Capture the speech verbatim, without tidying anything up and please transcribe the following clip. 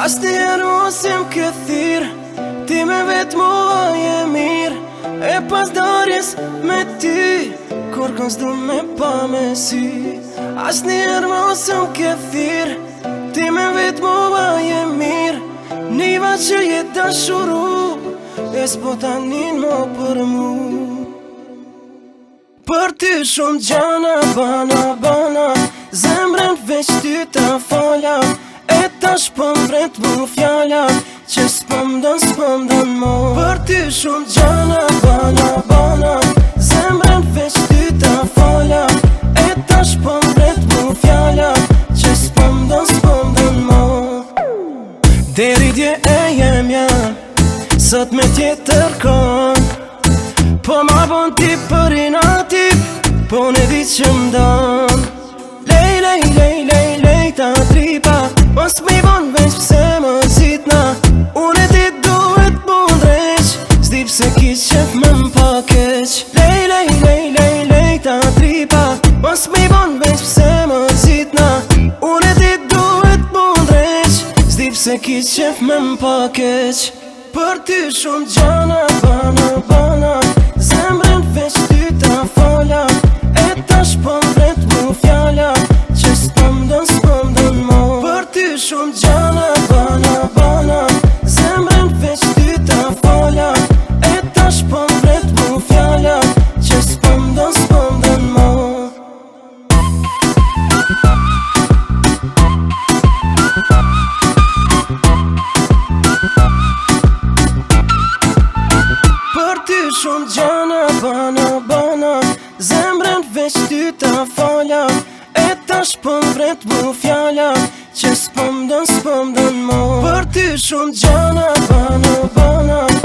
Asnjëherë mos jem këthirë, ti me vetë mua je mirë. E pas darjes me ty, kur kon s'du me pa me sy. Asnjëherë mos jem këthirë, ti me vetë mua je mirë. Niva që je dashuru, e s'po tanin mo për mu. Për ty shumë gjana bana bana, zemrën veç ty ta falja. E tash po mbret mu fjalla, që s'pom don s'pom don mo. Për ty shumë gjana bana bana, zemrën veç ty ta falja. E tash po mbret mu fjalla, që s'pom don s'pom don mo. Deri dje e jem janë, sot me tjetër kon. Po ma bon ti për inativ, po ne di që m'don. Lej, lej, lej, lej, lej ta tripa, mos mi bon veç pse më zitna. Unë e ti duhet mu ndreq, s'di pse ki qef me m'pa keq. Lej, lej, lej, lej, lej ta tripa, mos mi bon veç pse më zitna. Unë e ti duhet mu ndreq, s'di pse ki qef me m'pa keq. Për ty shumë gjana bana bana, zemrën veç ty ta falja. E tash po mbret mu fjalla, që s'pom don s'pom don mo. Për ty shumë gjana bana bana, zemrën veç ty ta falja. E tash po mbret mu fjalla, që s'pom don s'pom don mo. Për ty shumë gjana bana bana, zemrën veç ty ta falja. E tash po mbret mu fjalla, që s'pom don s'pom don mo. Për ty shumë gjana bana bana,